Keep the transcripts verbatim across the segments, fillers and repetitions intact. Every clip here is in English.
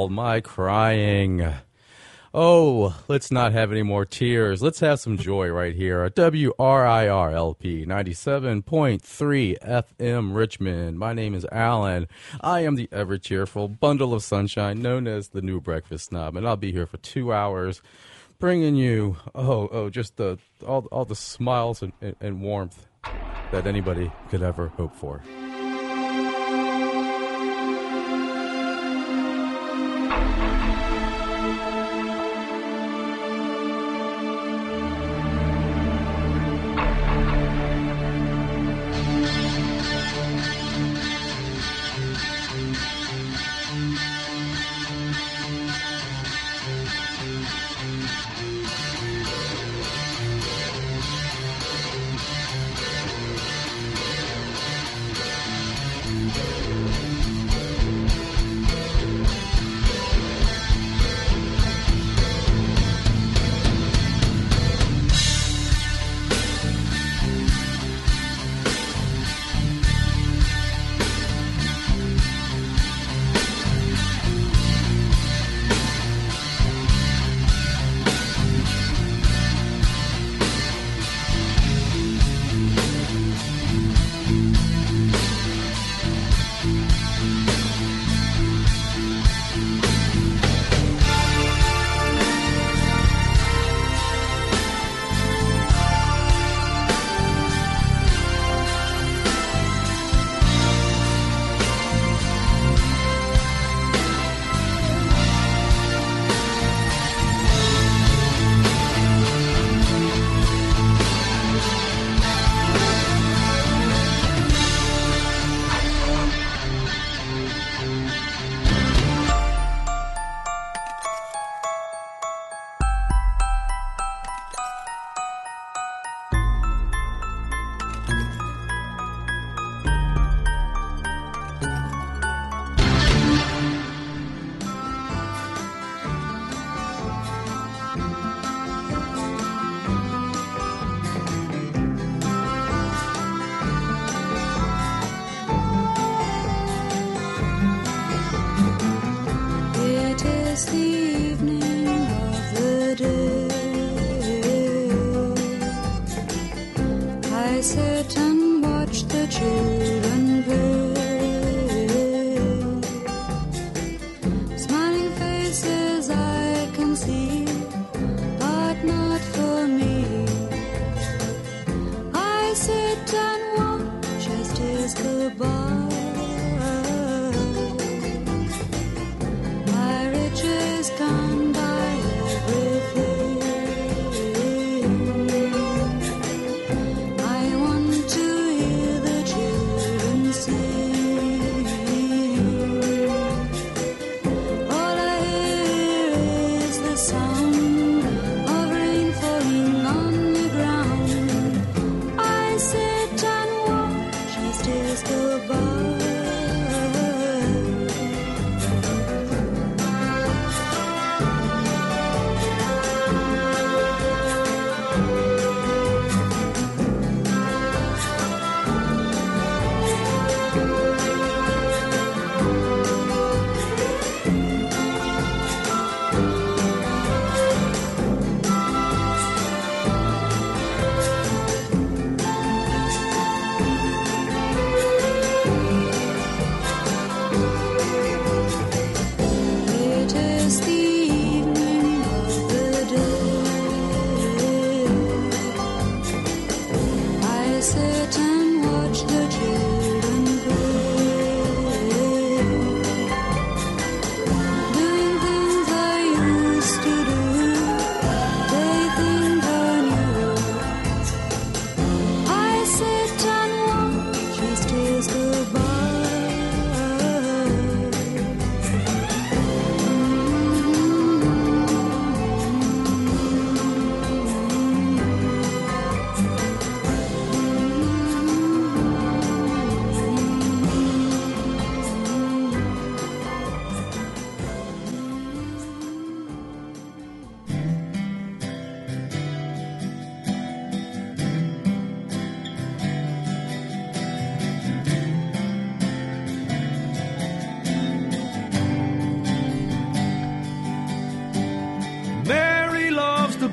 all my crying. Oh, let's not have any more tears. Let's have some joy right here at W R I R L P ninety-seven point three F M Richmond. My name is Alan. I am the ever-cheerful bundle of sunshine known as the New Breakfast Snob, and I'll be here for two hours bringing you, oh, oh, just the all, all the smiles and, and, and warmth that anybody could ever hope for.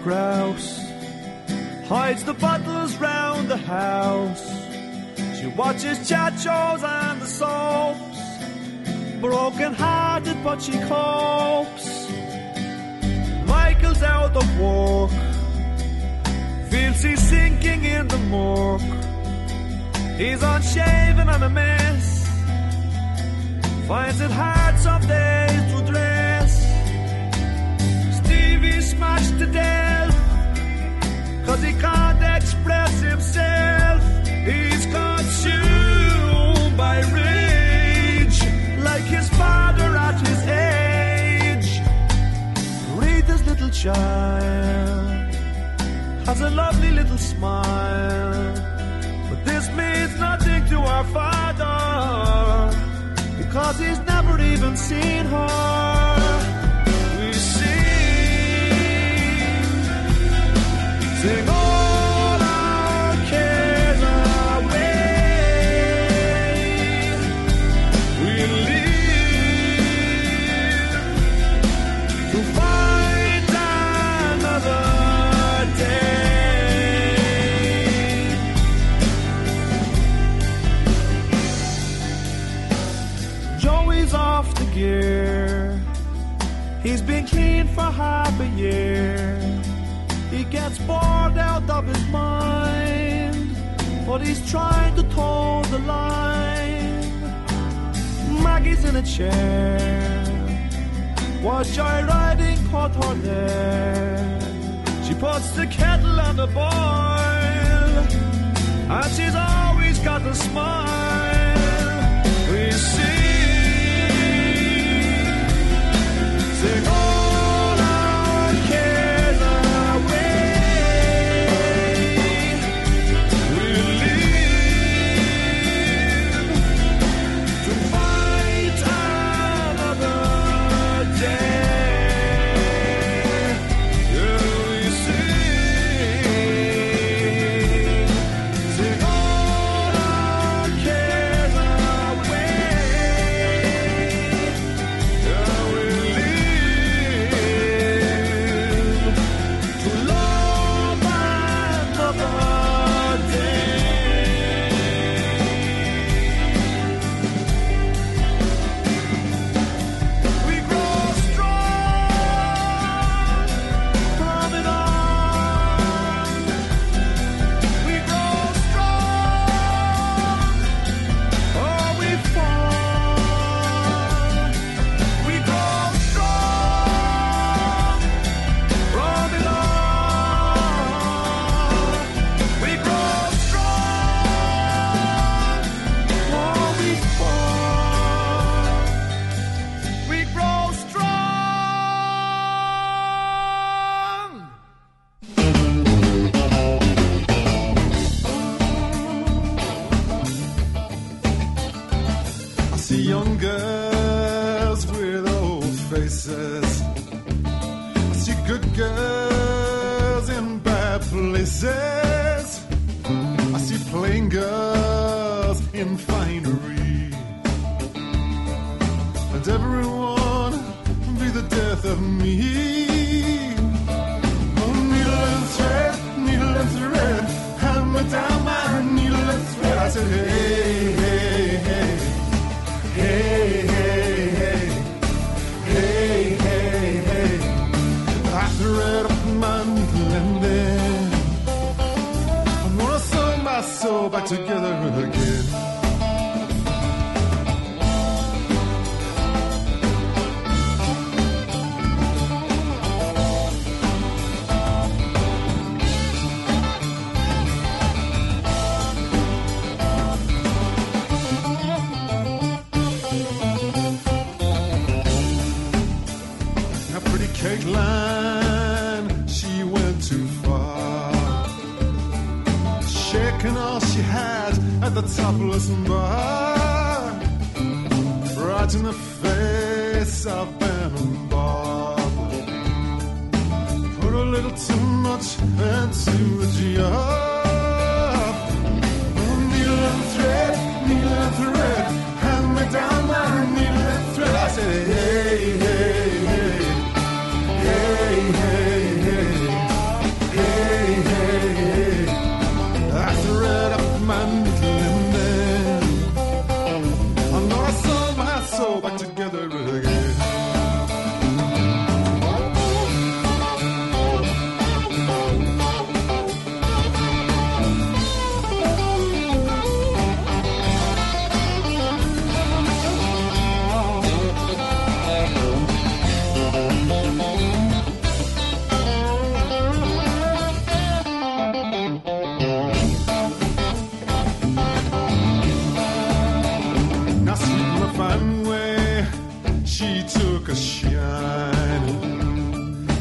grouse, hides the bottles round the house. She watches chat shows and the soaps, broken hearted but she copes. Michael's out of work, feels he's sinking in the muck. He's unshaven and a mess, finds it hard some days to dress. Stevie's smashed to death, cause he can't express himself. He's consumed by rage, like his father at his age. Rita's little child has a lovely little smile, but this means nothing to our father, because he's never even seen her. We sing, sing all our cares away. We live to fight another day. Joey's off the gear, he's been clean for half a year. He gets bored out of his mind, but he's trying to toe the line. Maggie's in a chair, while joyriding caught her there. She puts the kettle on the boil, and she's always got a smile. We sing, sing all our cares away. We live to fight another day. Yeah, we sing, sing all our cares away. Yeah, we live to love another day. We grow strong from it all. We grow strong, or we fall. We grow strong from it all. We grow strong, or we fall. We grow strong. I see young girls with old faces. I see good girls in bad places. I see plain girls in finery. And everyone be the death of me. Oh, needle and thread, needle and thread, hammer down my needle and thread. I said, hey, hey, hey. Hey, hey, hey, hey, hey, hey. I thread up my needle and then I'm gonna sew my soul back together again. A pretty cake line, she went too far, shaking all she had at the topless bar, right in the face of Ben and Bob. Put a little too much into the job. Oh, needle and thread, needle and thread, hand me down my needle and thread. I said, hey, hey, hey. Hey, hey, hey,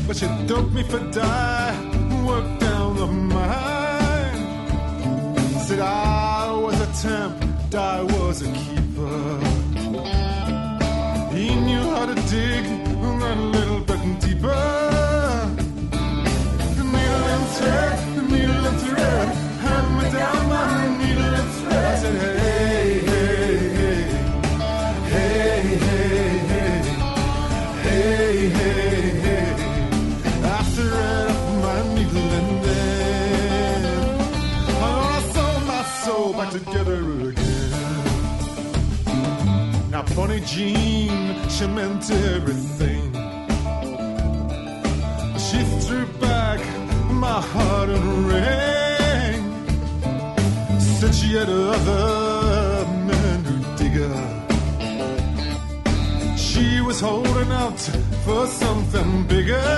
but she took me for die. Worked down the mine. Said I was a temp, I was a keeper. He knew how to dig that little bit deeper. The needle and thread, the needle and thread, hand me down my needle and thread. I said, hey, hey, hey, hey, hey, hey, hey, hey, hey. After it, my needle and then I sew my soul back together again. Now, Bonnie Jean, she meant everything. She threw back my heart and ring. Said she had other men who dig her. She was holding out for something bigger.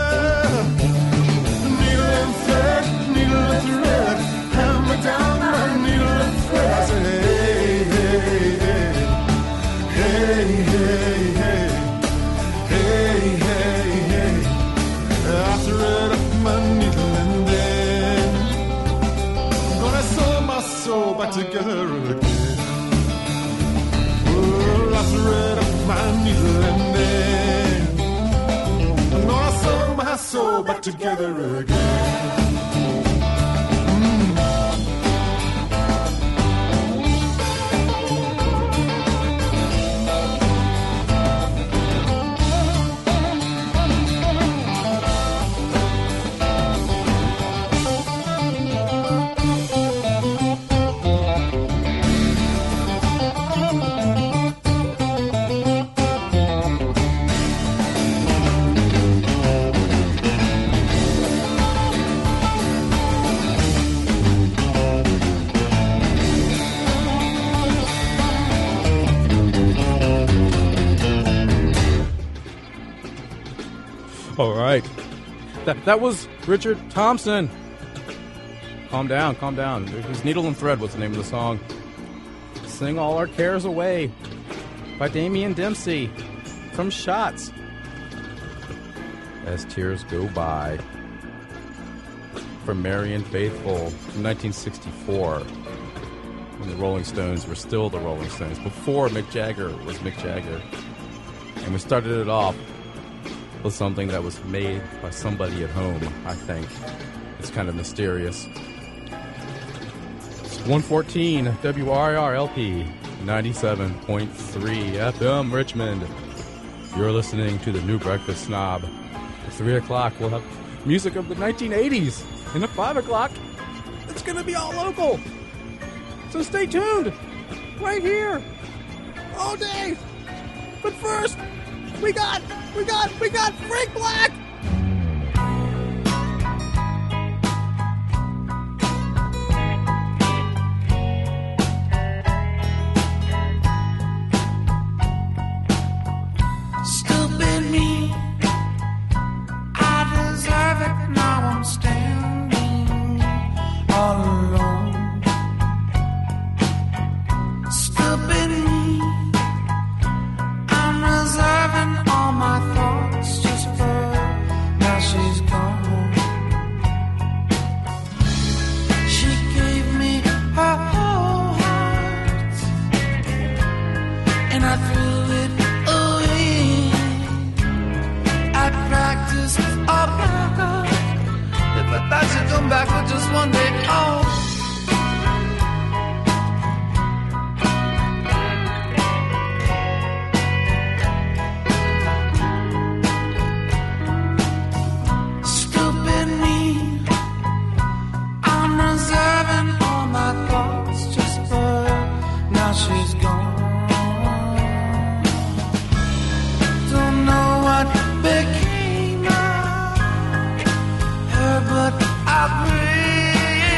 Needle and thread, needle and thread, hammer down my needle and thread. I said, hey, hey, hey. Hey, hey, hey, hey, hey, hey. I thread up my needle and then I'm gonna sew my soul back together again. Oh, I thread up my needle and then I'm gonna sew my soul back together again. All right. That, that was Richard Thompson. Calm down, calm down. It was Needle and Thread was the name of the song. Sing All Our Cares Away by Damien Dempsey from Shots. As Tears Go By from Marianne Faithfull from nineteen sixty-four, when the Rolling Stones were still the Rolling Stones, before Mick Jagger was Mick Jagger. And we started it off with something that was made by somebody at home, I think. It's kind of mysterious. It's one fourteen W R I R L P ninety-seven point three F M Richmond. You're listening to the New Breakfast Snob. At three o'clock, we'll have music of the nineteen eighties. And at five o'clock, it's going to be all local. So stay tuned. Right here. All day. But first, we got, we got, we got Frank Black. Stupid me, I deserve it. Now I'm standing all alone. Stupid me, I'm reserving all my thoughts just for now she's gone. She gave me her whole heart, and I threw it away. I practiced all back up. If I thought she'd come back for just one day, oh. Stupid me, I'm reserving all my thoughts just for now she's gone. Don't know what became of her, but I pray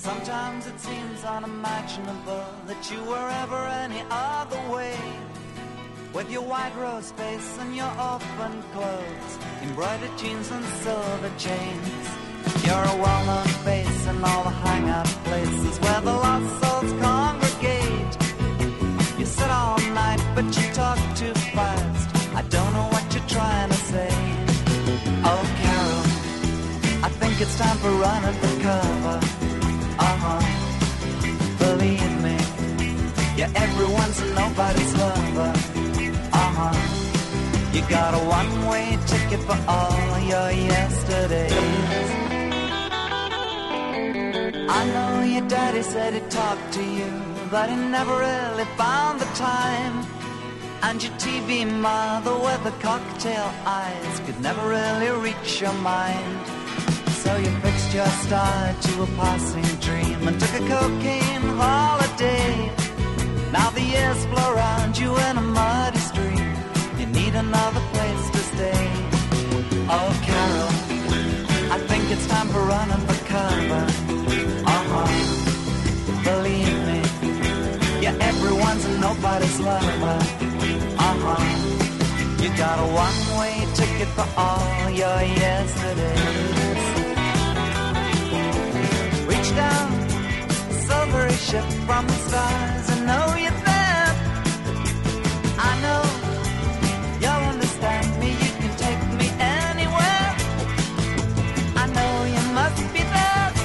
Sometimes it seems unimaginable that you were ever any other way. With your white rose face and your open clothes, embroidered jeans and silver chains. You're a well-known face in all the hangout places where the lost souls congregate. You sit all night but you talk too fast. I don't know what you're trying to say. Oh Carol, I think it's time for running for cover. Uh-huh, believe me, you're everyone's and nobody's lover. Uh-huh, you got a one-way ticket for all your yesterdays. I know your daddy said he talked to you, but he never really found the time. And your T V mother with the cocktail eyes could never really reach your mind. So you fixed your star to a passing dream and took a cocaine holiday. Now the years flow around you in a muddy stream. You need another place to stay. Oh Carol, I think it's time for running for cover. Uh-huh, believe me, you're everyone's and nobody's lover. Uh-huh, you got a one-way ticket for all your yesterdays. Reach down, silvery ship from the stars, I know you're there. I know you'll understand me, you can take me anywhere. I know you must be there.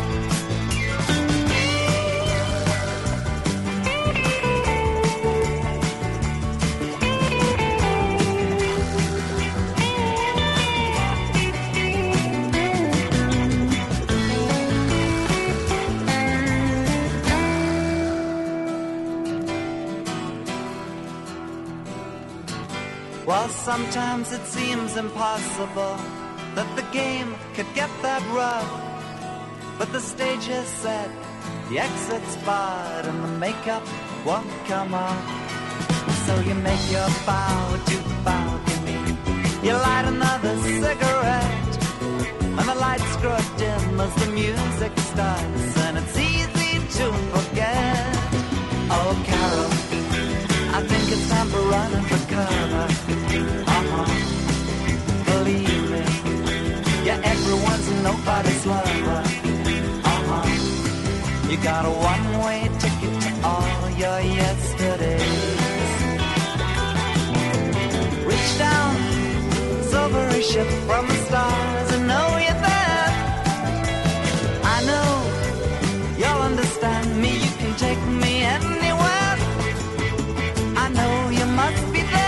Well, sometimes it seems impossible that the game could get that rough. But the stage is set, the exit's barred, and the makeup won't come off. So you make your bow to the balcony, you light another cigarette, and the lights grow dim as the music starts, and it's easy to forget. Oh, Carol, I think it's time for running for cover. Uh-huh, believe me, you're everyone's and nobody's lover. Uh-huh, you got a one-way ticket to all your yesterdays. Reach down, silvery ship from the stars, and know you're there. I know you'll understand me, you can take me anywhere. I know you must be there.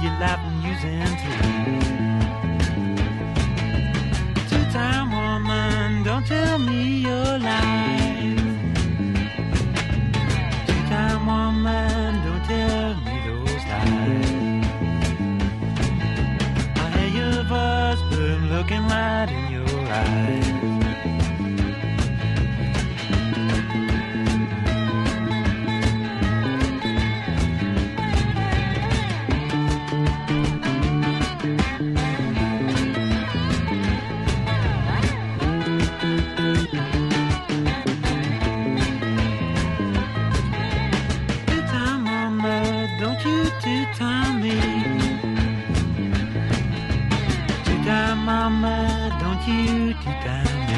you laughing using three. Two-time woman, don't tell me your lies. Two-time woman, don't tell me those lies. I hear your voice, but I'm looking right in your eyes. Two-time me. Two-time mama, don't you two-time me.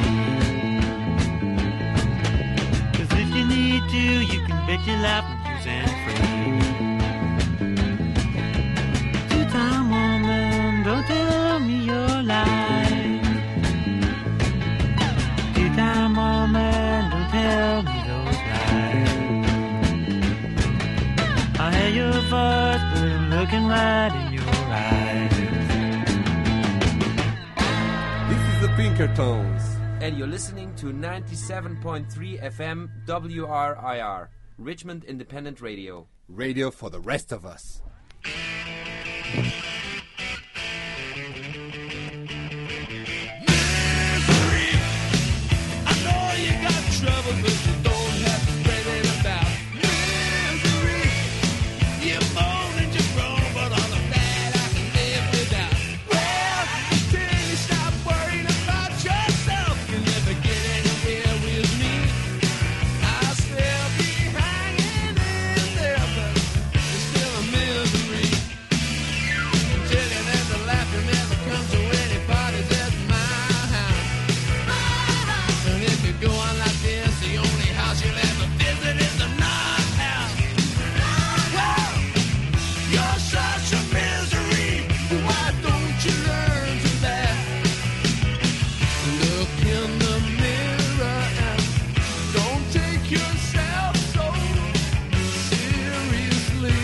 'Cause if you need to, you can bet your life on using free. Two-time woman, don't tell me your lies. Two-time woman, don't tell me those lies. I hear your voice, but I'm looking right in your eyes. This is the Pinkertons. And you're listening to ninety-seven point three F M W R I R, Richmond Independent Radio. Radio for the rest of us. Misery. I know you got trouble, but you don't have to spread it about. Misery. You moan and you groan, but all of that I can live without. Well, until you stop worrying about yourself, you'll never get anywhere with me. I'll still be hanging in there, but it's still a misery. Until you let the laughter never comes to any parties at my house. And if you go on like this, the only house you'll ever visit is the nut house. Well, you're such a misery. Why don't you learn to laugh? Look in the mirror and don't take yourself so seriously.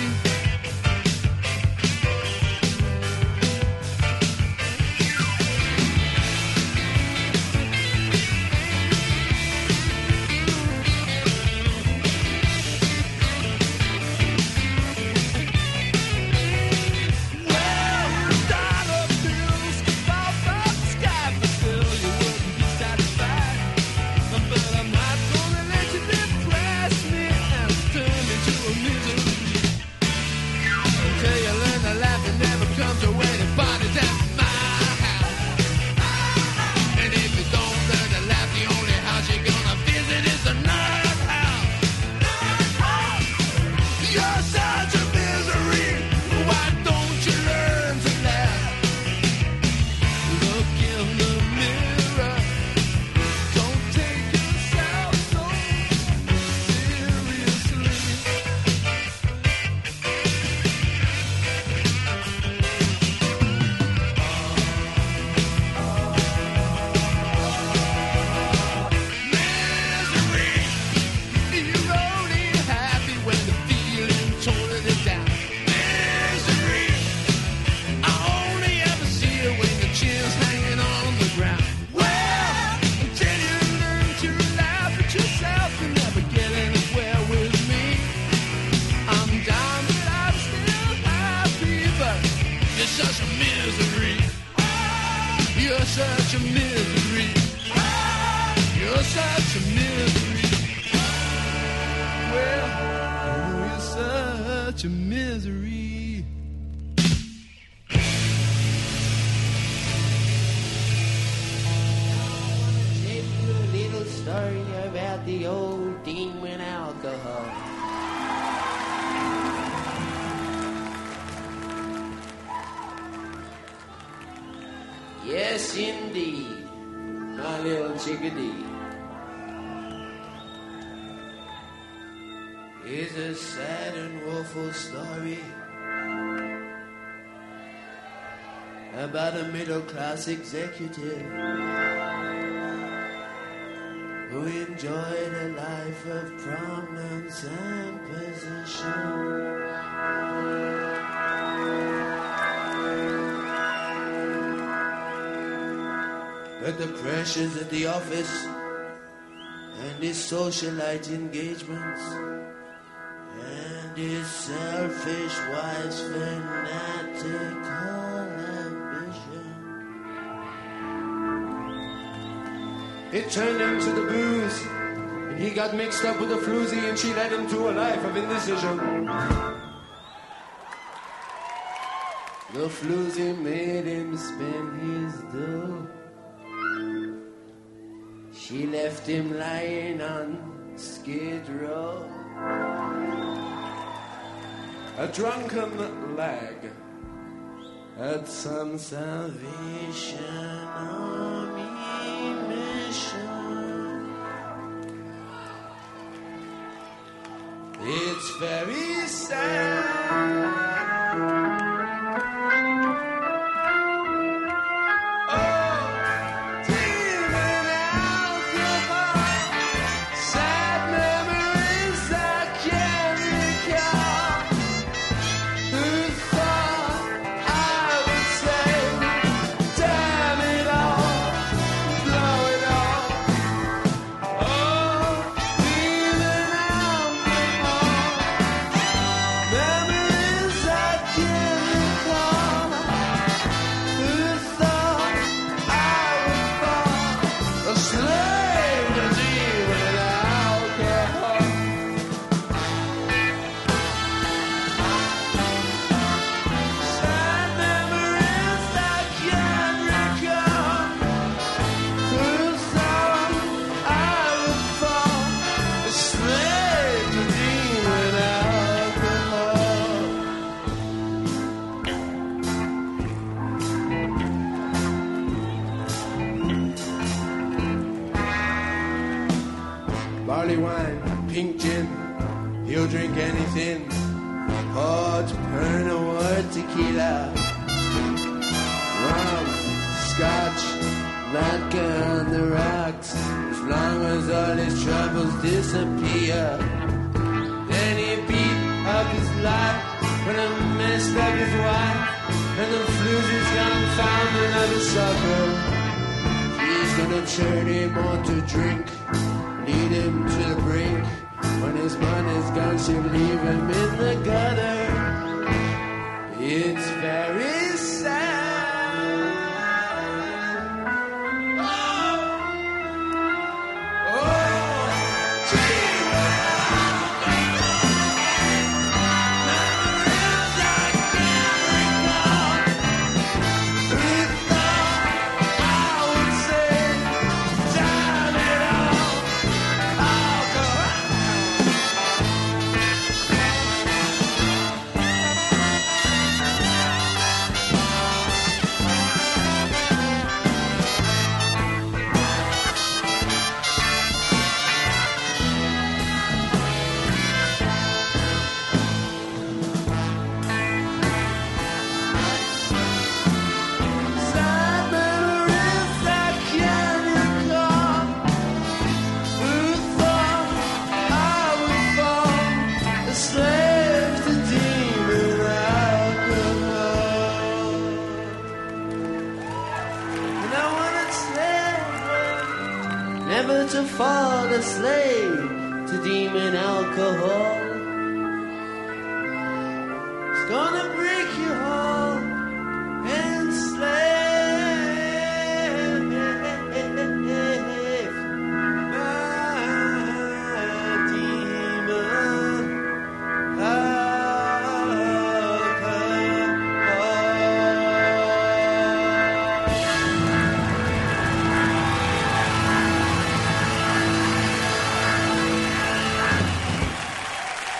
Well, dollar bills fall from the sky, but still you wouldn't be satisfied. But I'm not gonna let you depress me and turn into a misery. Until you learn to laugh and never come to any parties at my house. And if you don't learn to laugh, the only house you're gonna visit is the nut house. You're such a misery. Why don't you learn to laugh? Look in the mirror. Don't take yourself so seriously. Misery. You're only happy when the feeling totally down. Misery. I only ever see you when your chin's hanging on the ground. Well, until you learn to laugh at yourself, you'll never get anywhere with me. I'm down, but I'm still happy, but you're such a misery. You're such a misery. You're such a misery. Well, you're such a misery. Tell you a little story about the old demon alcohol. Yes, indeed, my little chickadee. It's a sad and woeful story about a middle-class executive who enjoyed a life of prominence and position. But the pressures at the office and his socialite engagements and his selfish wife's fanatical ambition, it turned him to the booze, and he got mixed up with a floozy, and she led him to a life of indecision. The floozy made him spend his dough. She left him lying on Skid Row. A drunken lag had some Salvation Army mission. It's very sad. Barley wine, pink gin, he'll drink anything. Hot Pernod or tequila, rum, scotch, vodka on the rocks. As long as all his troubles disappear. Then he beat up his life, when he messed up his wife, and the floozy's gone found another sucker. He's gonna turn him on to drink, lead him to the brink. When his money's gone, she'll leave him in the gutter. It's very sad. Oh, oh, gee, memories I can't recall. We thought I would say, damn it all, alcohol. Sad memories I can't recall. Who thought I would fall a slave to demon alcohol? And I wanted slave, never to fall a slave to demon alcohol. It's gonna break your heart and slave my demon alcohol.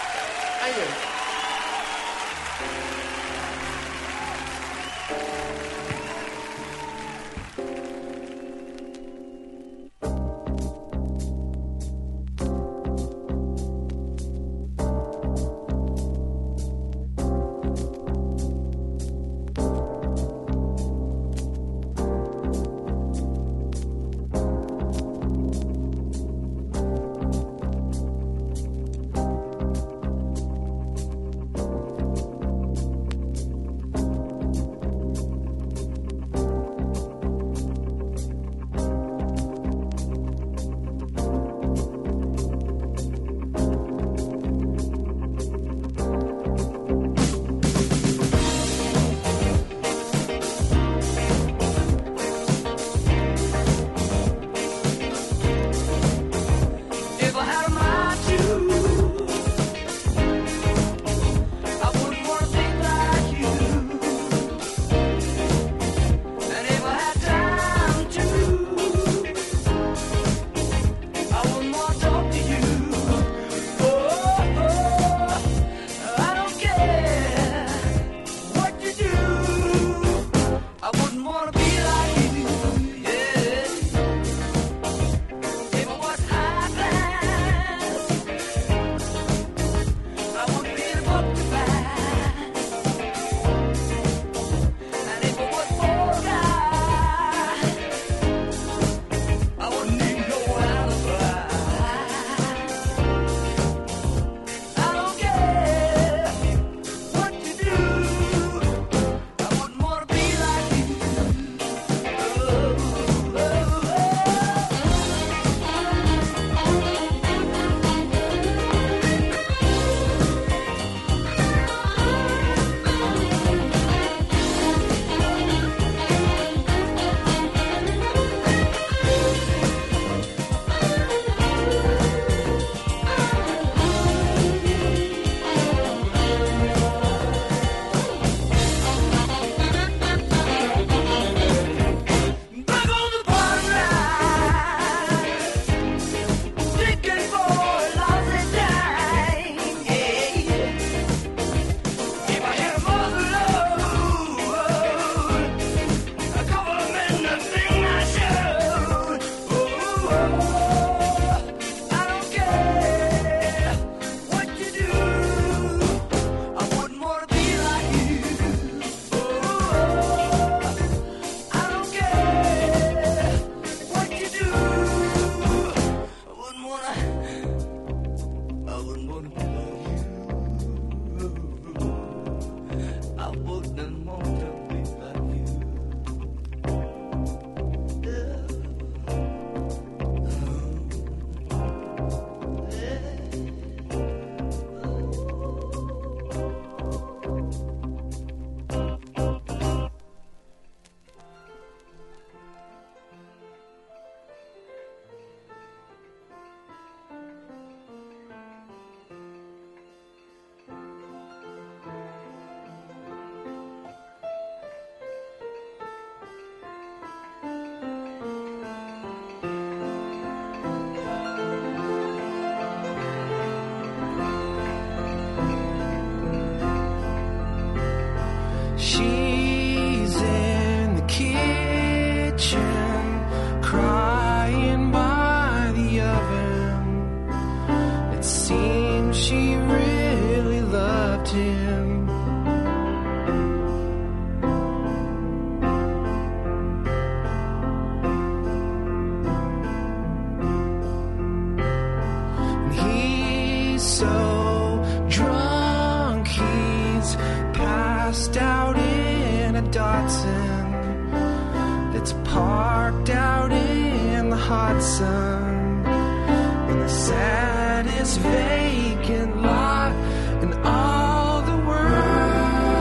hot sun in the saddest vacant lot in all the world.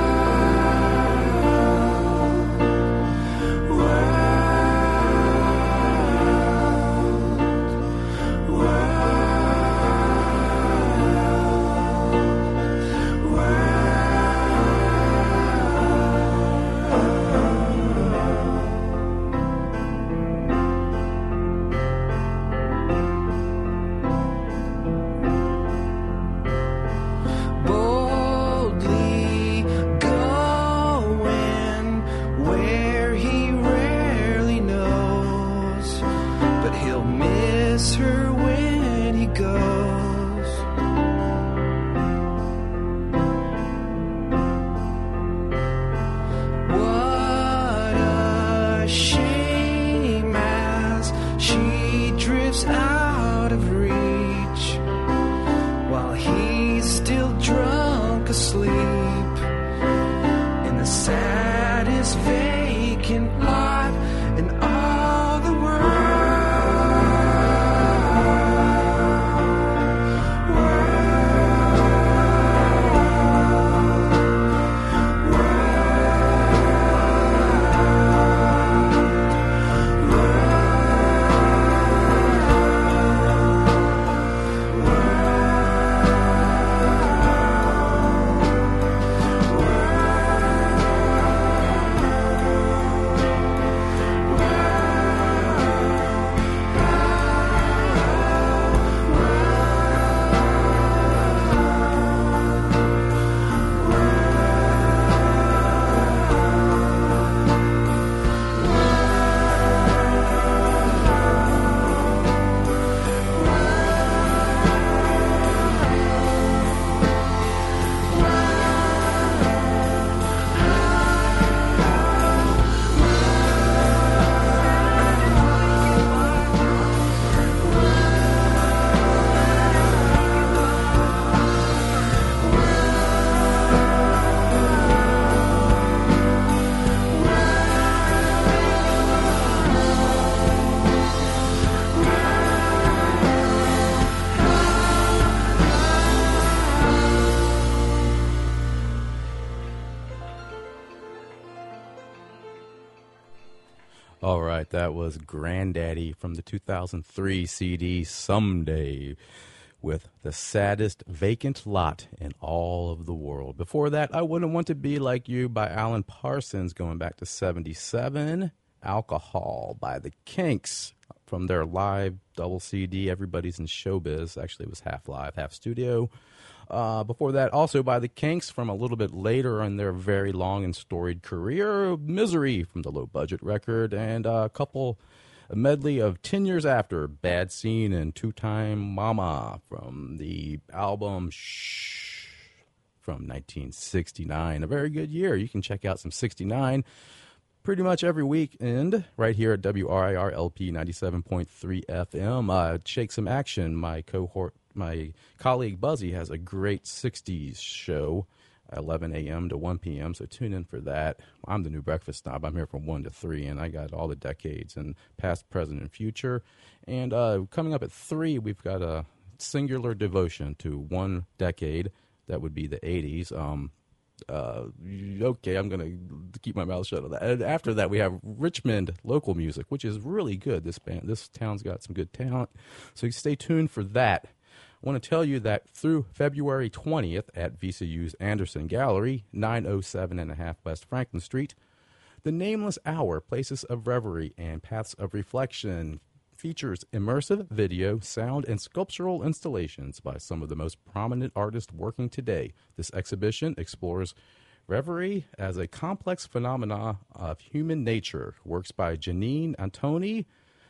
All right, that was Granddaddy from the two thousand three C D Someday with The Saddest Vacant Lot in All of the World. Before that, I Wouldn't Want to Be Like You by Alan Parsons, going back to seventy-seven. Alcohol by the Kinks from their live double C D, Everybody's in Showbiz. Actually, it was half live, half studio. Uh, before that, also by the Kinks from a little bit later in their very long and storied career, Misery from the Low Budget record, and a couple, a medley of ten years after, Bad Scene and Two Time Mama from the album Shh from nineteen sixty-nine. A very good year. You can check out some sixty-nine pretty much every weekend right here at W R I R L P ninety-seven point three F M. Uh, Shake Some Action, my cohort. My colleague Buzzy has a great sixties show, eleven a.m. to one p.m., so tune in for that. I'm the new breakfast snob. I'm here from one to three, and I got all the decades and past, present, and future. And uh, coming up at three, we've got a singular devotion to one decade. That would be the eighties. Um, uh, okay, I'm going to keep my mouth shut on that. And after that, we have Richmond local music, which is really good. This band, this town's got some good talent, so stay tuned for that. I want to tell you that through February twentieth at V C U's Anderson Gallery, nine oh seven and a half West Franklin Street, the Nameless Hour, Places of Reverie and Paths of Reflection, features immersive video, sound, and sculptural installations by some of the most prominent artists working today. This exhibition explores reverie as a complex phenomena of human nature. Works by Janine Antoni,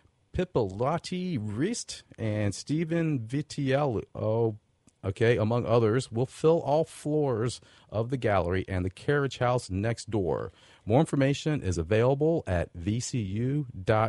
Pipolati Rist, and Stephen Vitiello, oh, okay, among others, will fill all floors of the gallery and the carriage house next door. More information is available at vcu.edu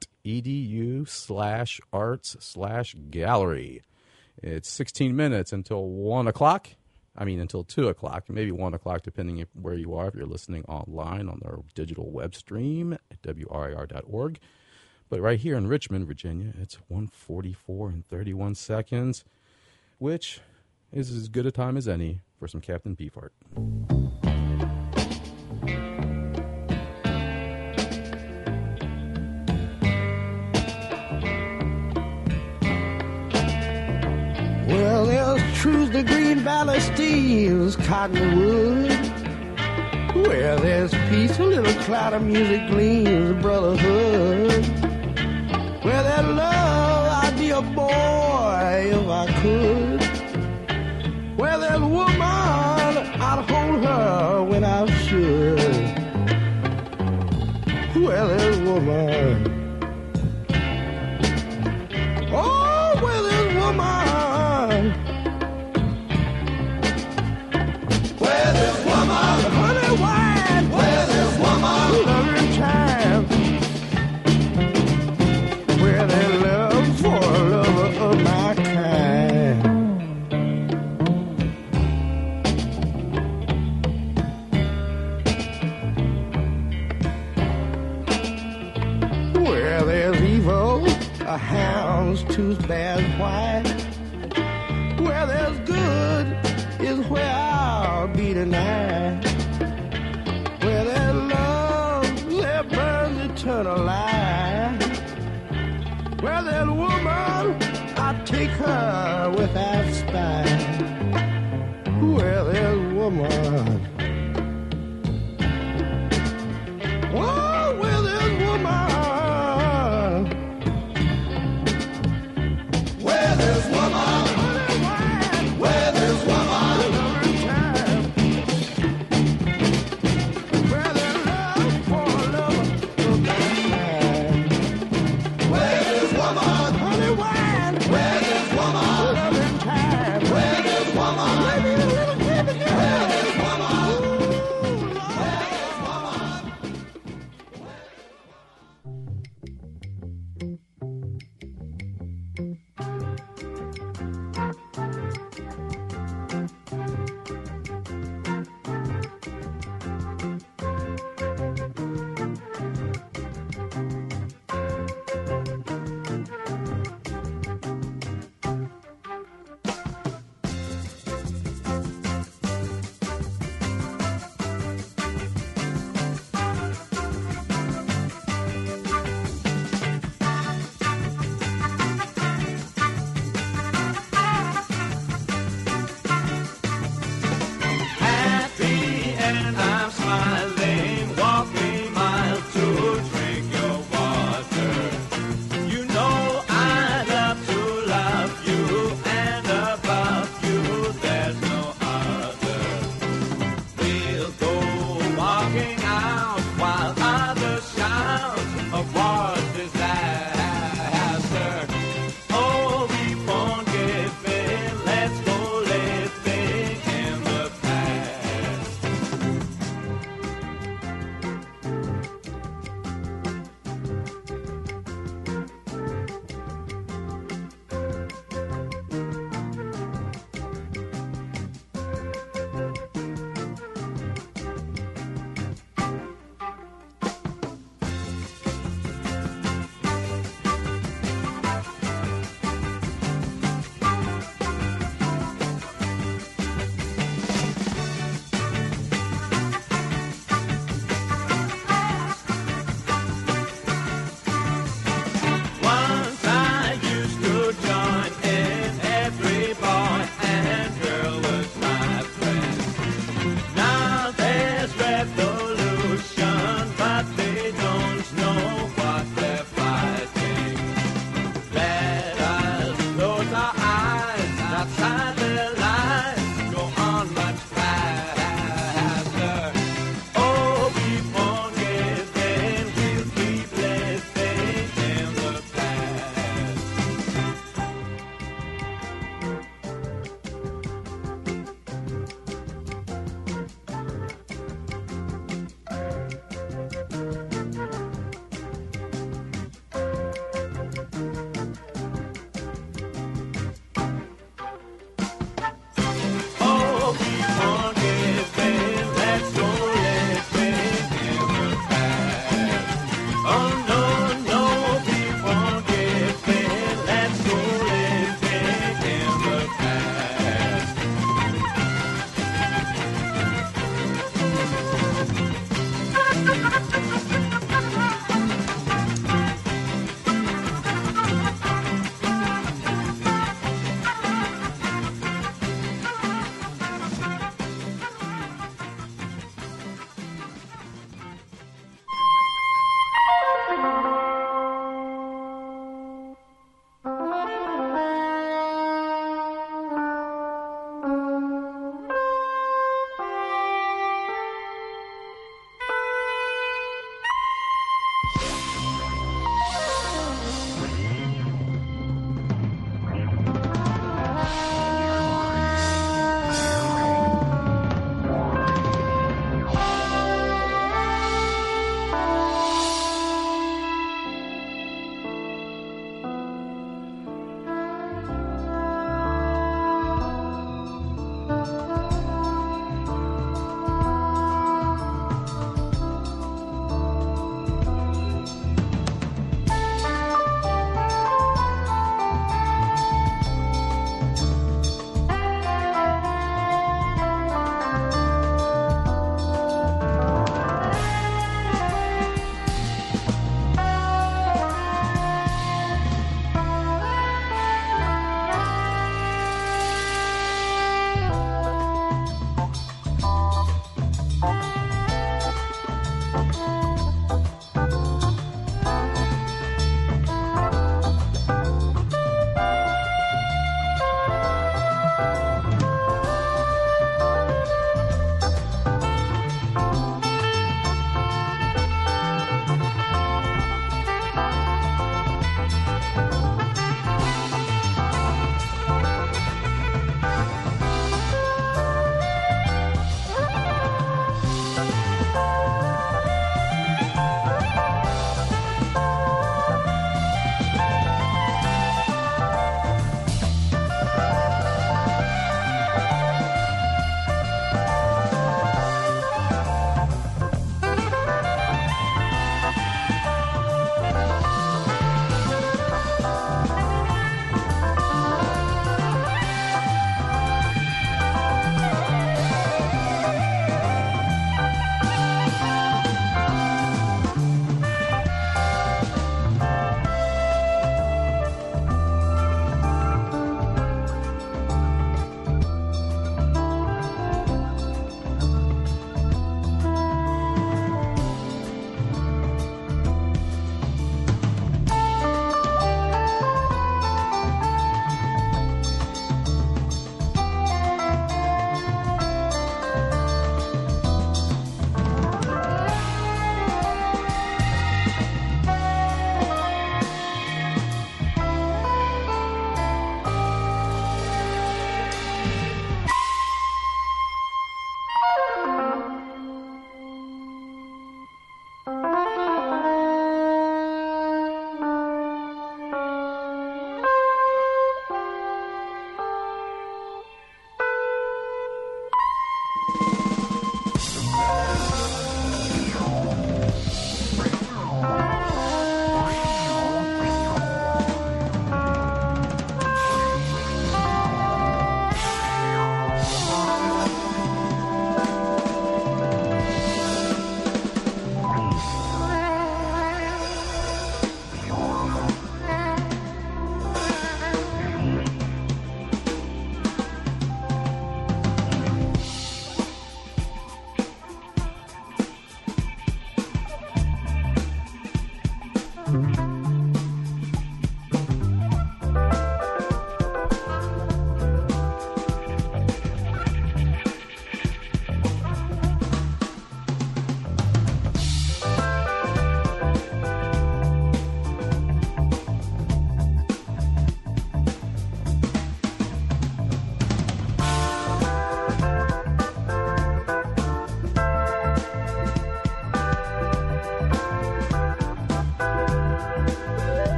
slash arts slash gallery. It's sixteen minutes until one o'clock. I mean, until two o'clock, maybe one o'clock, depending if, where you are, if you're listening online on our digital web stream at W R I R dot org. But right here in Richmond, Virginia, it's one forty-four and thirty-one seconds, which is as good a time as any for some Captain Beefheart. Well, there's truth to Green Valley Steve's Cottonwood. Where there's peace, a little cloud of music gleams, brotherhood. Where there's love, I'd be a boy if I could. Where there's woman, I'd hold her when I should. Where there's woman, oh, where there's woman, where there's woman, honey wine, where there's woman, loving time, where there's love for a lover of my kind. Where there's evil, a hound's tooth bears white. Where there's good is where I'll be tonight. Where there's love, there burns eternal light. Where there's woman, I take her without spite. Where there's woman, oh, where there's woman, where there's woman, where there's woman, where there's love for a lover of mankind. Where there's woman, honey wine, where there's woman, loving time, where there's woman, maybe a little baby girl, where there's woman.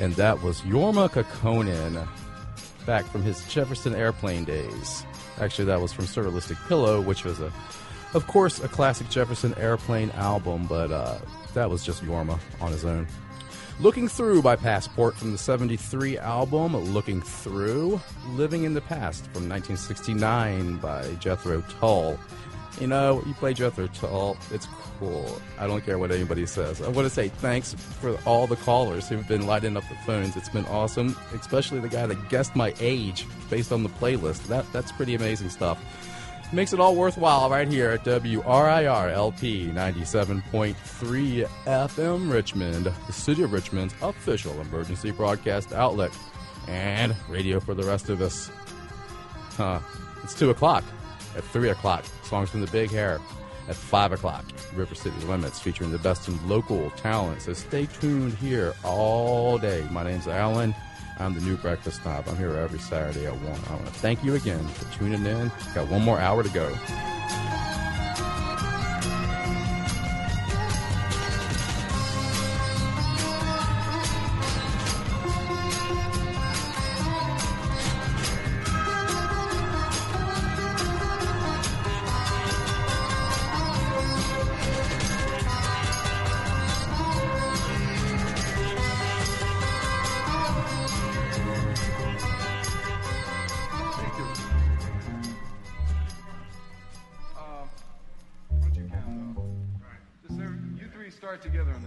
And that was Jorma Kaukonen, back from his Jefferson Airplane days. Actually, that was from Surrealistic Pillow, which was, a, of course, a classic Jefferson Airplane album, but uh, that was just Jorma on his own. Looking Through by Passport from the seventy-three album Looking Through. Living in the Past from nineteen sixty-nine by Jethro Tull. You know, you play Jethro Tull, it's cool. I don't care what anybody says. I want to say thanks for all the callers who've been lighting up the phones. It's been awesome, especially the guy that guessed my age based on the playlist. That That's pretty amazing stuff. Makes it all worthwhile right here at W R I R L P ninety-seven point three F M Richmond, the City of Richmond's official emergency broadcast outlet, and radio for the rest of us. Huh. It's two o'clock. At three o'clock, songs from the Big Hair. At five o'clock, River City Limits, featuring the best in local talent. So stay tuned here all day. My name's Alan. I'm the new breakfast snob. I'm here every Saturday at one. I want to thank you again for tuning in. Got one more hour to go. Together on this.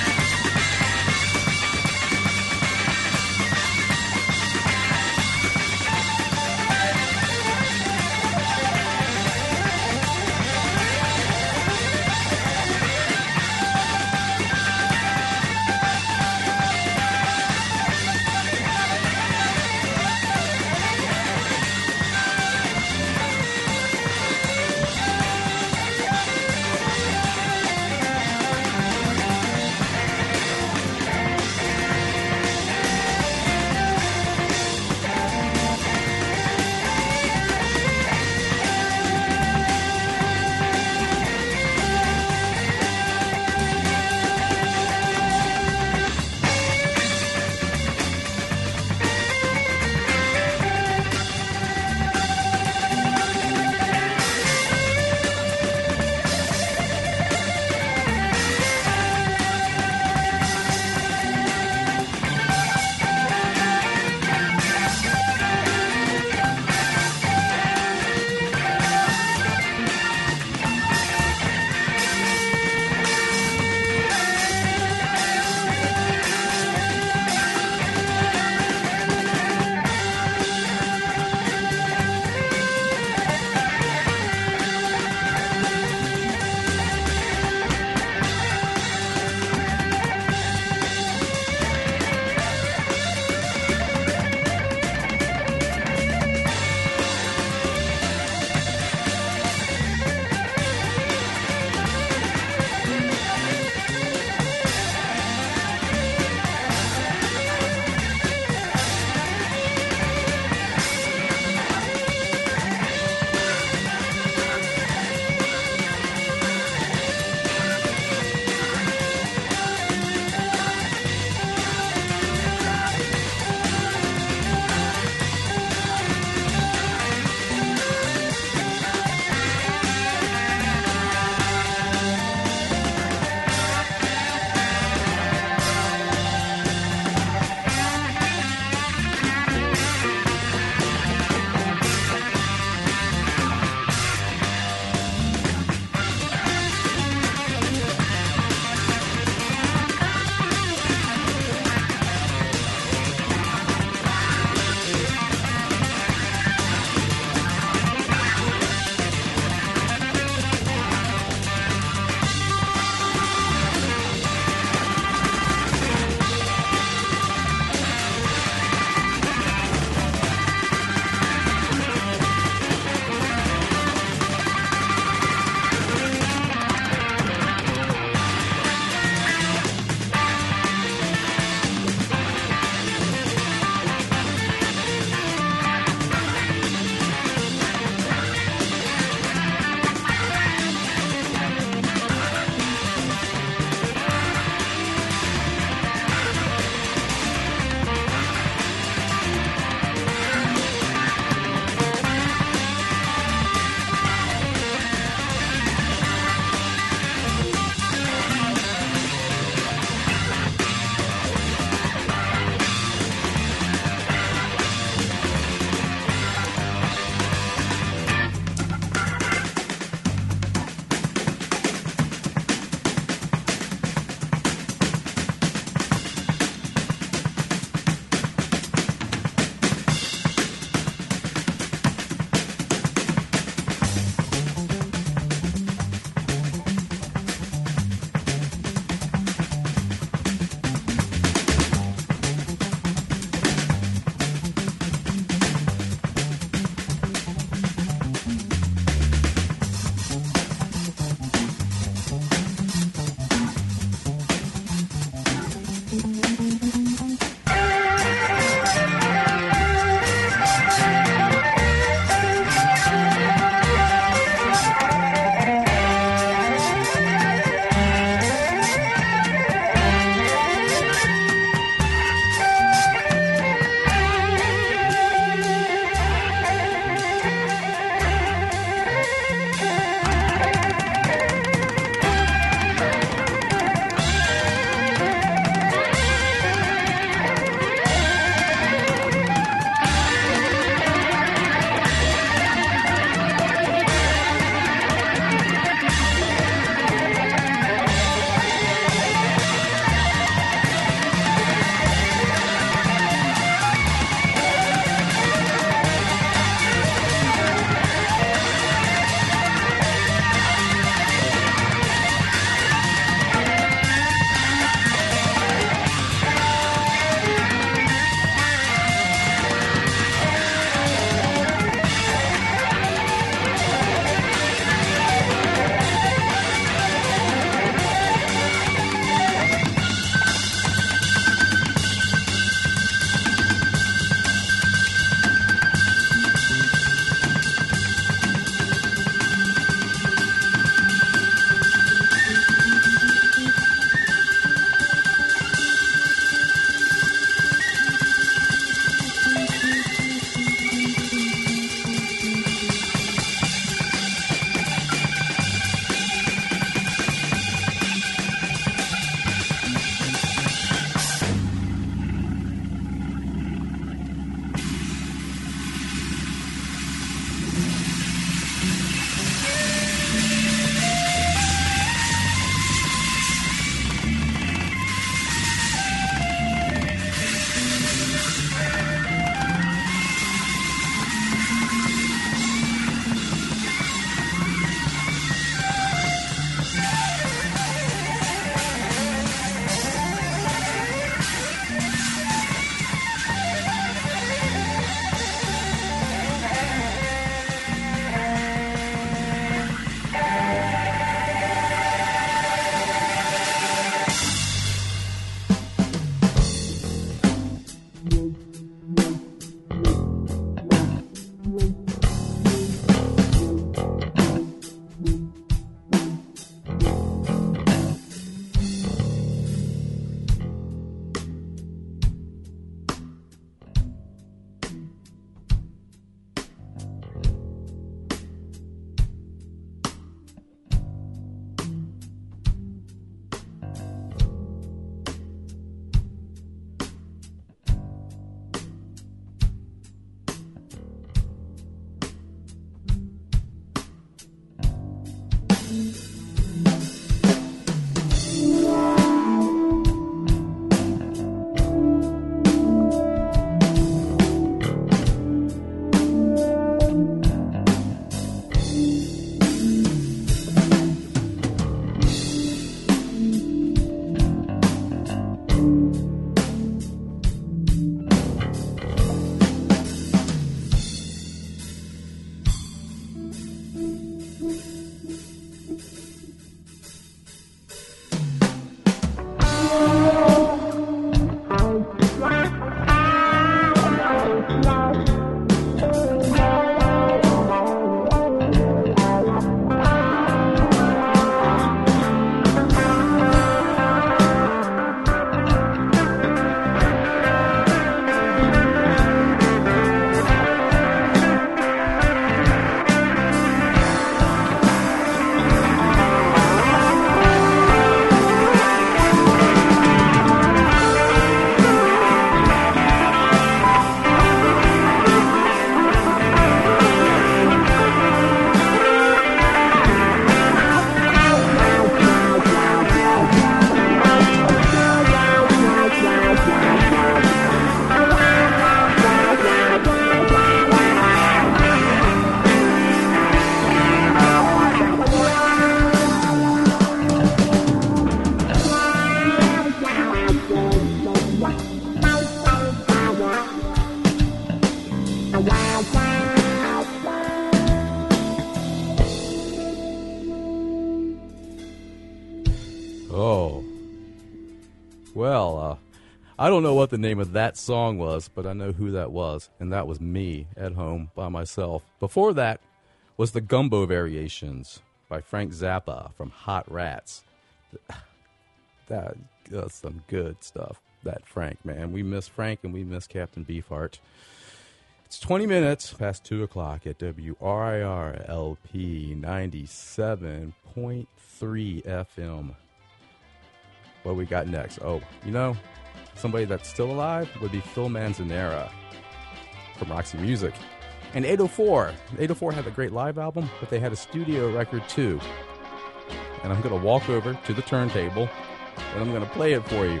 Oh. Well, uh, I don't know what the name of that song was, but I know who that was, and that was me at home by myself. Before that was the Gumbo Variations by Frank Zappa from Hot Rats. That, that's some good stuff, that Frank, man. We miss Frank and we miss Captain Beefheart. It's twenty minutes past two o'clock at W R I R L P ninety-seven point three F M. What we got next? Oh, you know, somebody that's still alive would be Phil Manzanera from Roxy Music. And eight oh four. eight oh four had a great live album, but they had a studio record too. And I'm going to walk over to the turntable, and I'm going to play it for you.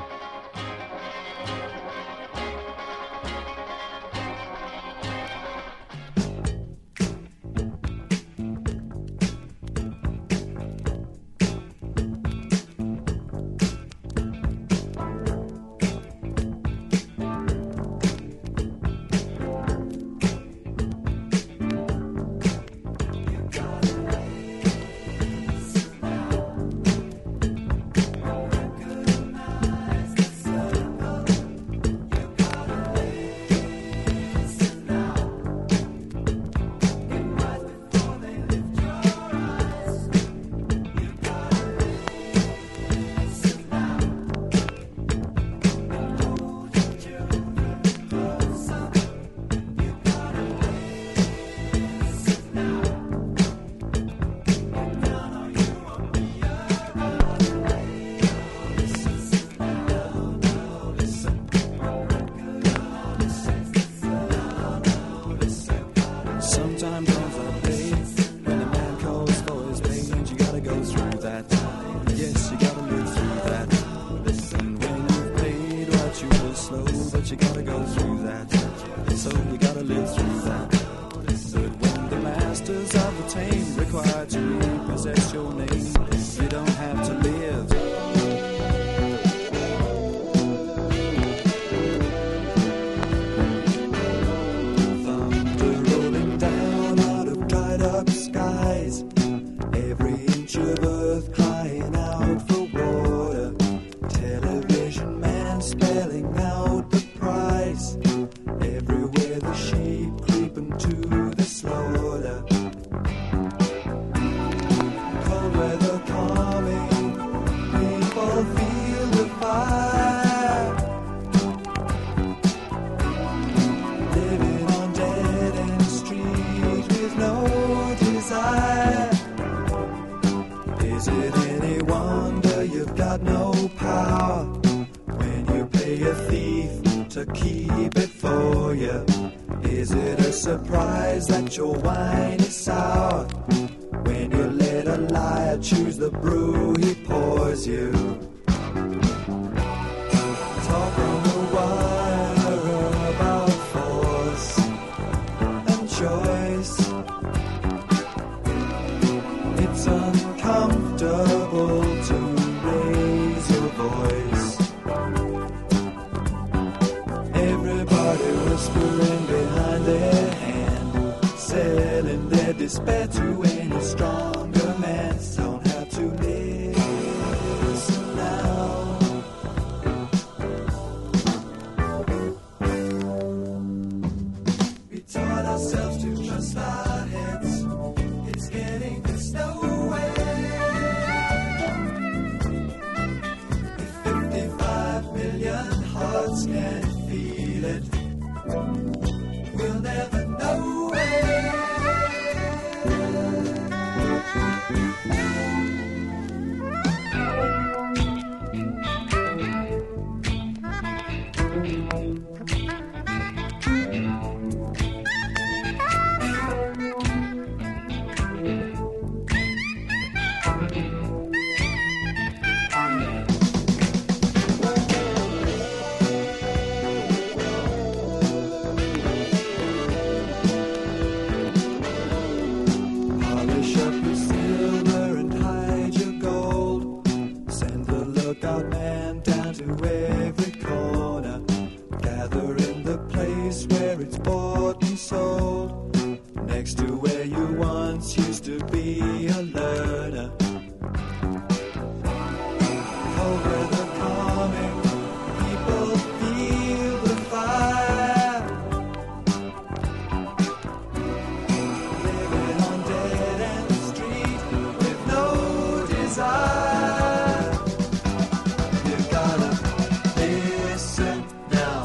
side. You gotta listen now.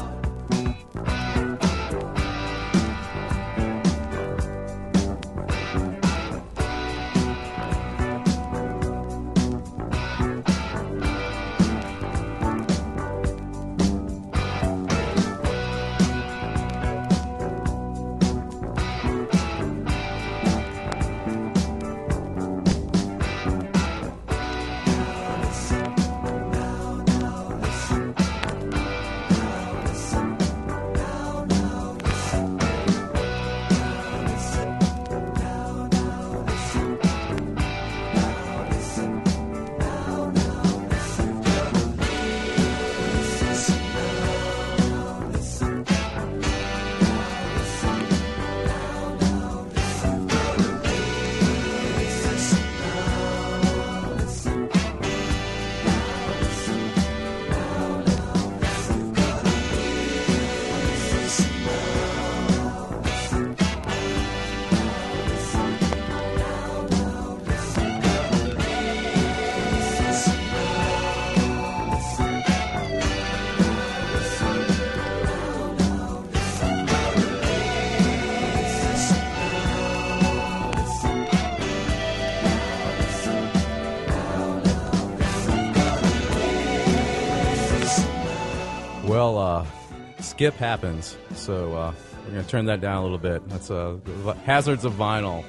Well, uh, skip happens, so uh, we're going to turn that down a little bit. That's uh, the hazards of vinyl.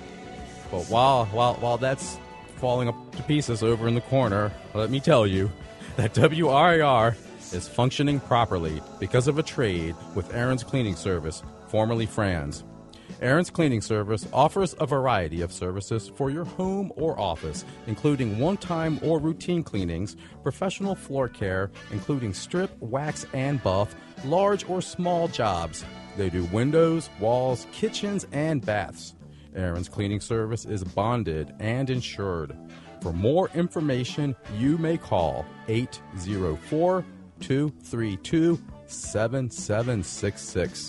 But while while while that's falling up to pieces over in the corner, let me tell you that W R I R is functioning properly because of a trade with Aaron's Cleaning Service, formerly Franz. Aaron's Cleaning Service offers a variety of services for your home or office, including one-time or routine cleanings, professional floor care, including strip, wax, and buff, large or small jobs. They do windows, walls, kitchens, and baths. Aaron's Cleaning Service is bonded and insured. For more information, you may call eight zero four, two three two, seven seven six six.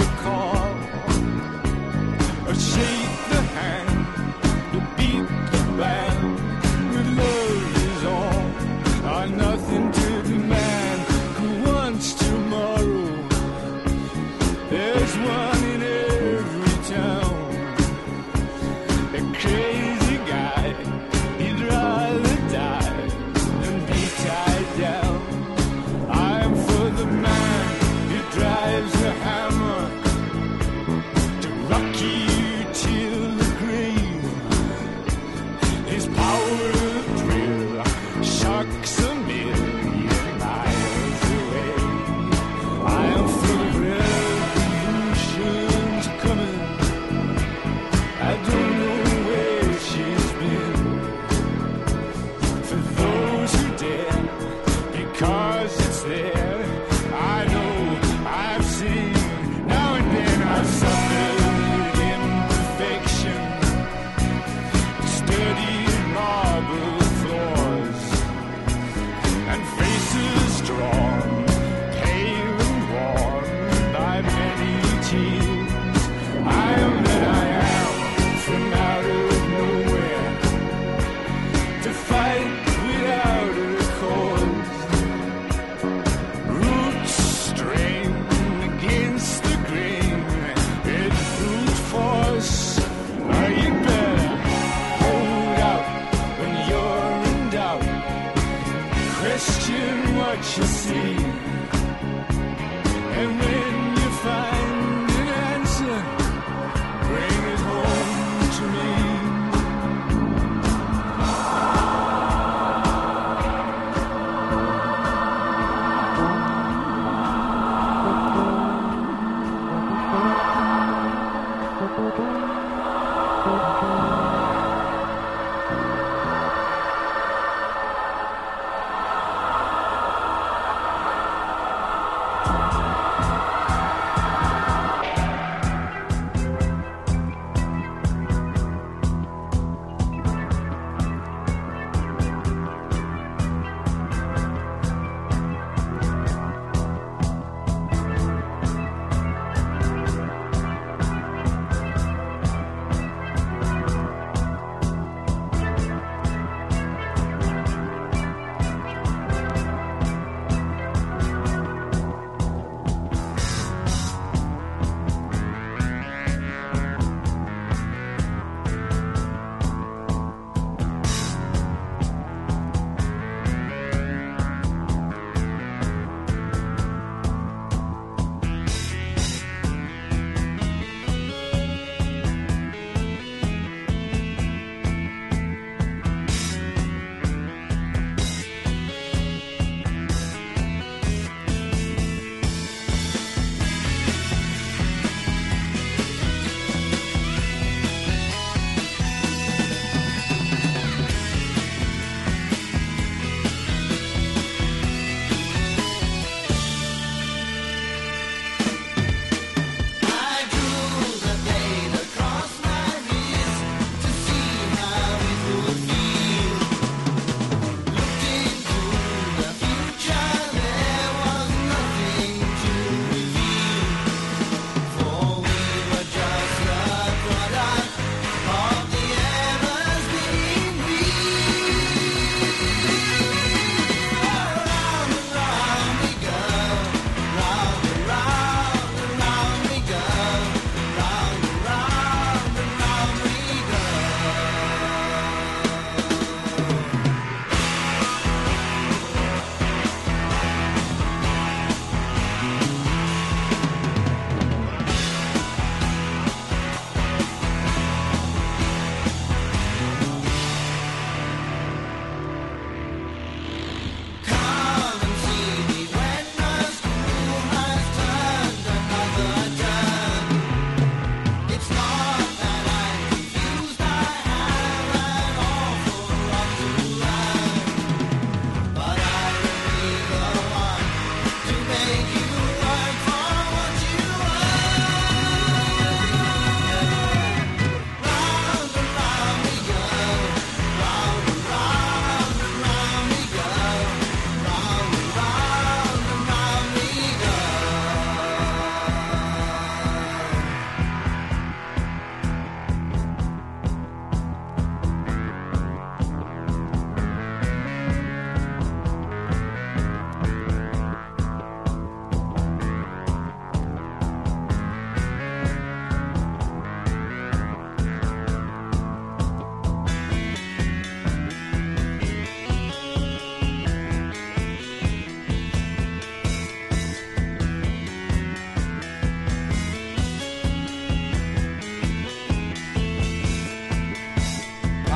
call, or shake the hand, to beat the band. With love is all, or nothing to demand. Who wants tomorrow? There's one in every town. A crazy guy, he'd rather die than be tied down. I'm for the man who drives the hammer to rock you till the grave. His power of thrill shocks a million miles away. I am for the revolution's coming. I don't know where she's been. For those who dare, because it's there. I know I've seen, now and then I've suffered imperfection, sturdy marble floors, and faces drawn, pale and worn by many tears. I am that I am, from out of nowhere, to fight without a cause. Roots strained against the grain, there's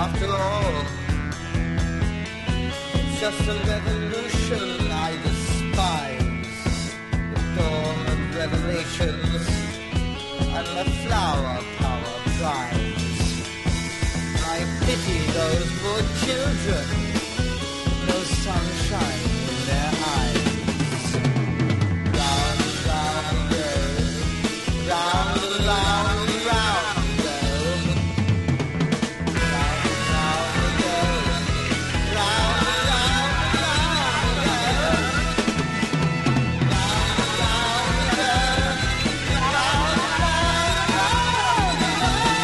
After all, it's just a revolution I despise. The dawn of revelations and the flower power prize. I pity those poor children, no sunshine in their eyes. Round and round go, round and round and round go. Round and round go, round and round and round go. Round and round go, round and round and round go.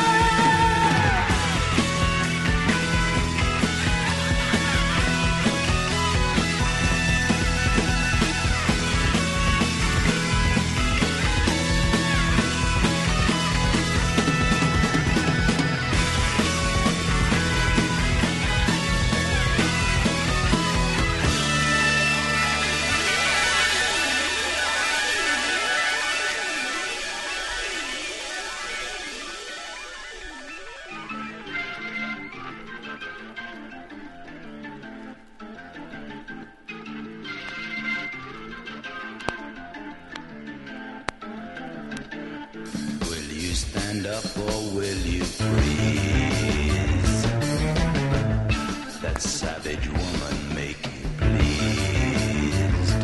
Will you stand up or will you freeze? That savage woman make you pleased.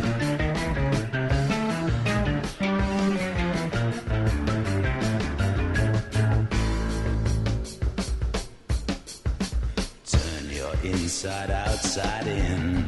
Turn your inside outside in.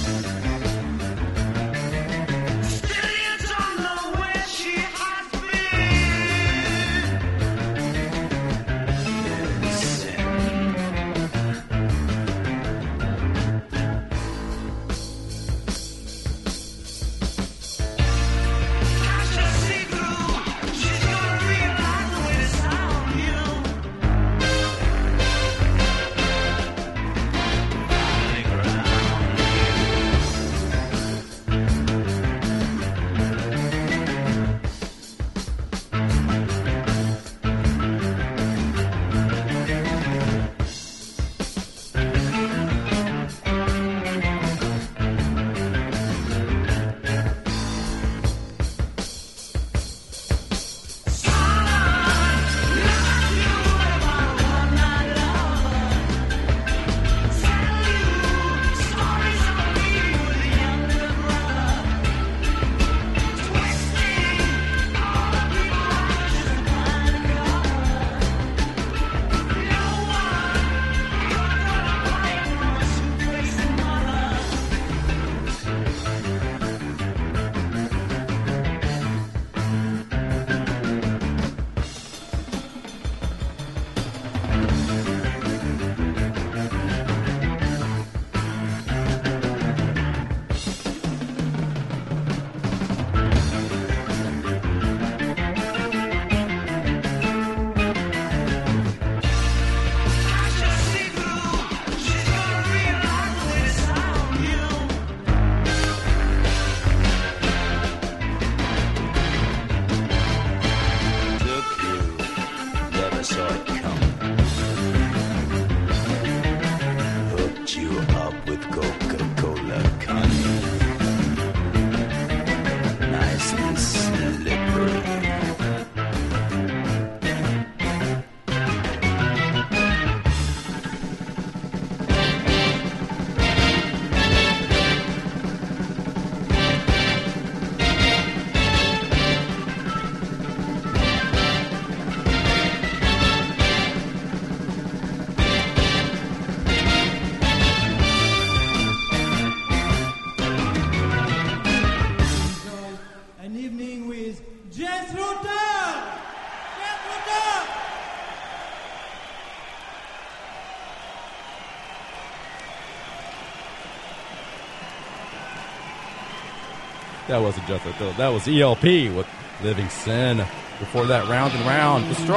That wasn't just a Philip. That was E L P with Living Sin. Before that, Round and Round, the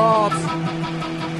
Straws.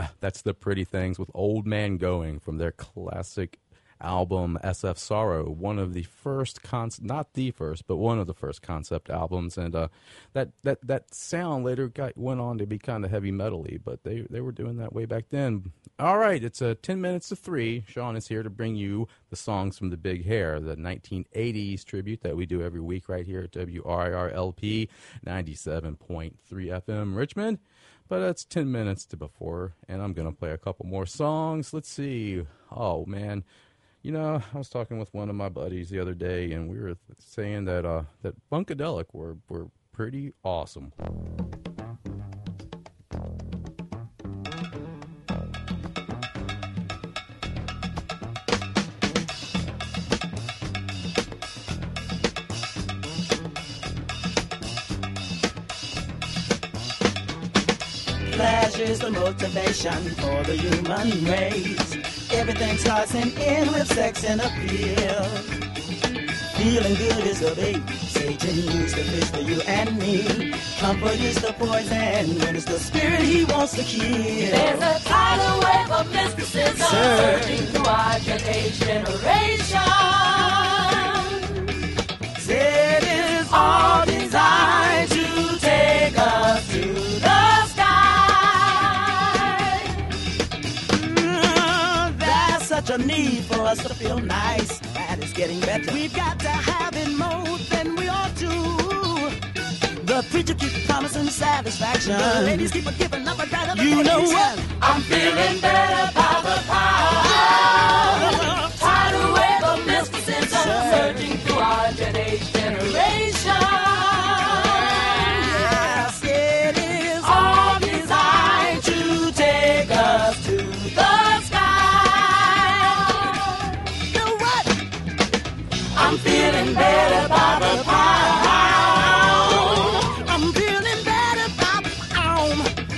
That's The Pretty Things with Old Man Going from their classic album S F Sorrow, one of the first, con- not the first, but one of the first concept albums. And uh, that, that, that sound later got, went on to be kind of heavy metal-y, but they, they were doing that way back then. All right, it's uh, ten minutes to three. Sean is here to bring you the songs from the Big Hair, the nineteen eighties tribute that we do every week right here at W R I R L P ninety-seven point three F M Richmond. But it's ten minutes to before, and I'm going to play a couple more songs. Let's see. Oh, man. You know, I was talking with one of my buddies the other day, and we were saying that uh, that Funkadelic were, were pretty awesome. Pleasure's the motivation for the human race. Everything starts and ends with sex and appeal. Feeling good is the bait. Satan used the fish for you and me. Comfort is the poison. When it's the spirit he wants to kill. There's a tidal wave of mysticism surging through our age generation. It is all designed to take us to the sky. Mm, there's such a need for us to feel nice. That is getting better. We've got to have it more than we ought to. The preacher keeps promising satisfaction. The ladies keep giving up a gratification. You know what? I'm feeling better by the power. Tidal wave of mysticism surging through our age generation. Yes, it is all designed to take us to the sky. You know what? I'm feeling better by the pound. I'm feeling better by the pound.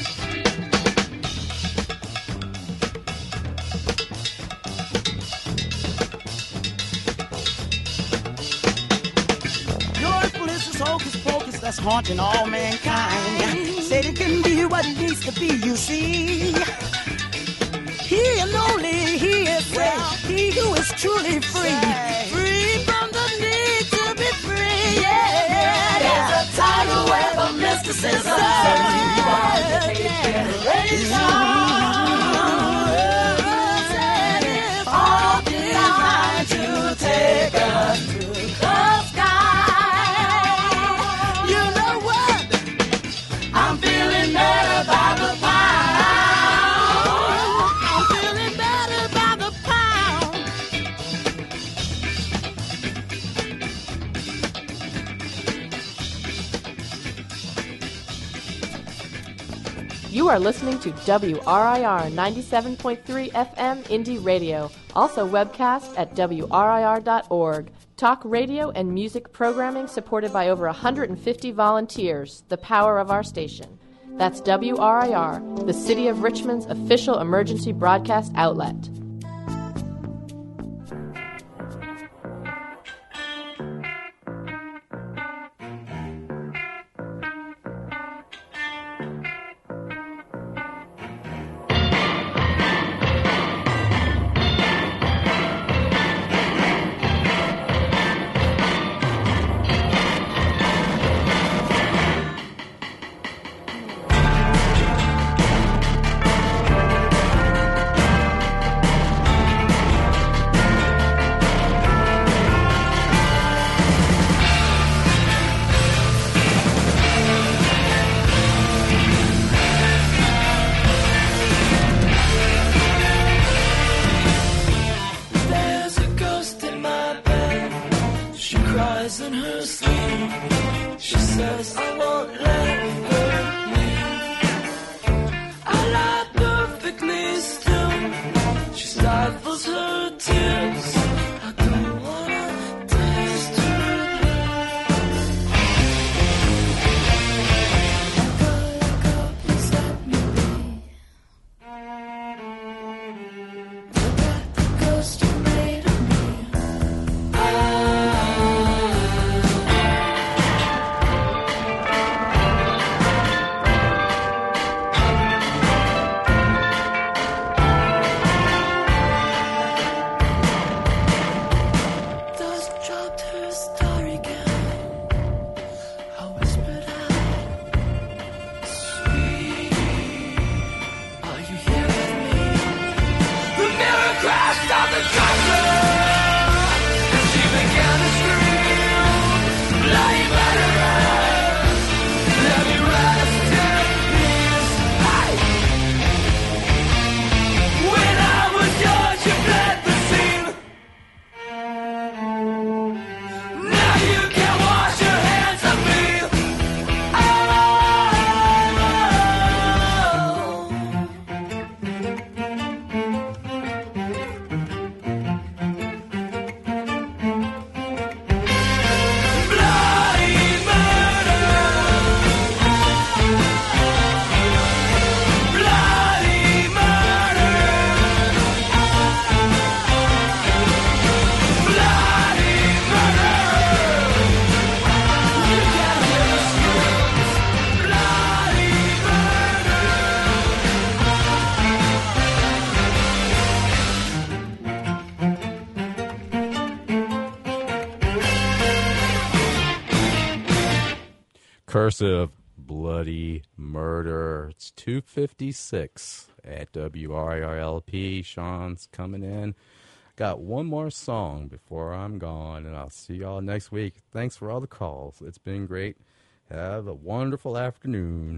Your influence is hocus pocus that's haunting all mankind. Said it can be what it needs to be, you see. He and only he is free. He who is truly free. Free from the need to be free. Yeah. There's a tidal wave of mysticism surging through our age generation. All designed to take us to the sky. You know what? I'm feeling better by the pound. I'm feeling better by the pound. You are listening to W R I R ninety-seven point three F M Indie Radio, also webcast at W R I R dot org. Talk radio and music programming supported by over one hundred fifty volunteers, the power of our station. That's W R I R, the City of Richmond's official emergency broadcast outlet. Cursive, Bloody Murder. It's two fifty-six at W R I R L P. Sean's coming in. Got one more song before I'm gone, and I'll see y'all next week. Thanks for all the calls. It's been great. Have a wonderful afternoon.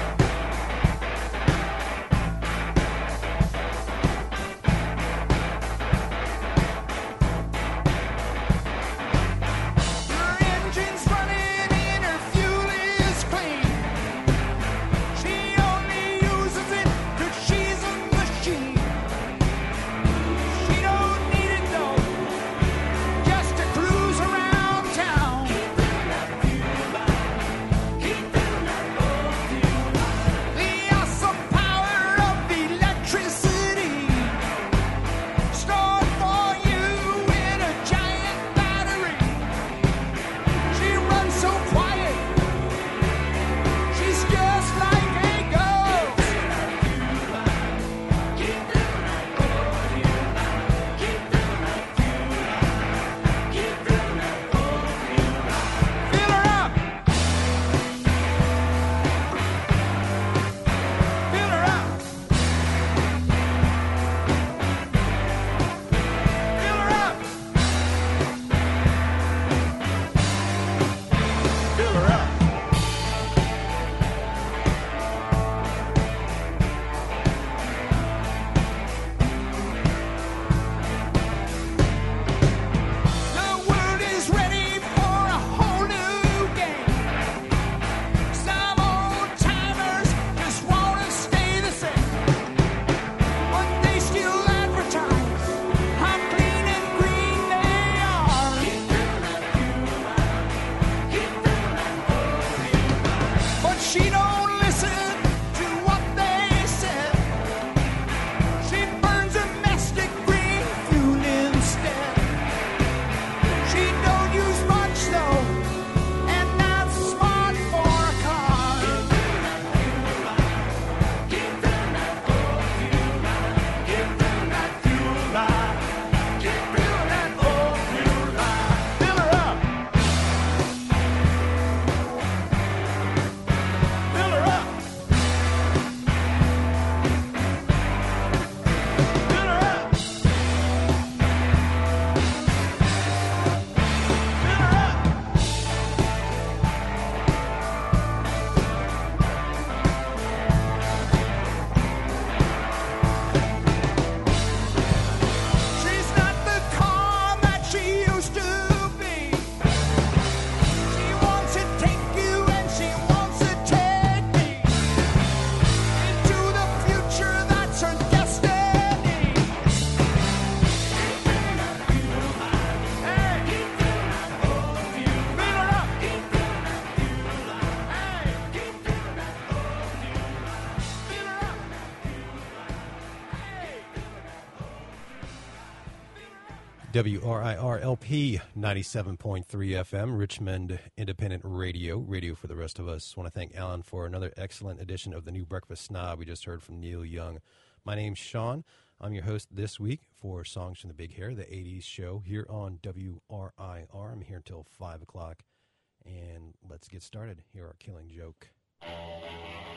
W R I R L P ninety-seven point three F M, Richmond Independent Radio, radio for the rest of us. I want to thank Alan for another excellent edition of the New Breakfast Snob. We just heard from Neil Young. My name's Sean. I'm your host this week for Songs from the Big Hair, the eighties show here on W R I R. I'm here until five o'clock, and let's get started. Here are Killing Joke.